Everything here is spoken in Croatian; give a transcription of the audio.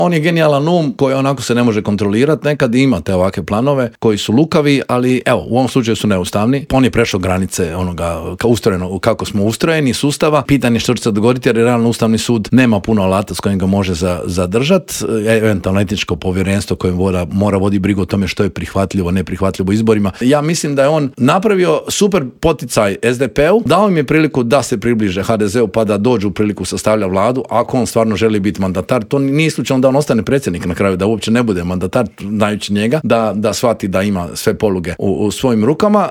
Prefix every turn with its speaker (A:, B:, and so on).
A: On je genijalan um koji onako se ne može kontrolirati, nekad ima te ovakve planove koji su lukavi, ali evo, u ovom slučaju su neustavni. On je prešao granice onoga ustrojeno, kako smo ustrojeni, sustava. Pitanje što će se dogoditi, jer realno Ustavni sud nema puno alata s kojim ga može zadržati. Eventualno etičko povjerenstvo koje mora vodi brigu o tome što je prihvatljivo, neprihvatljivo u izborima. Ja mislim da je on napravio super poticaj SDP-u, dao im je priliku da se približe HDZ-u pa da dođu u priliku sastavlja vladu, ako on stvarno želi biti mandatar. To nije slučajno da on ostane predsjednik na kraju, da uopće ne bude mandatar, znajući njega, da shvati da ima sve poluge u svojim rukama.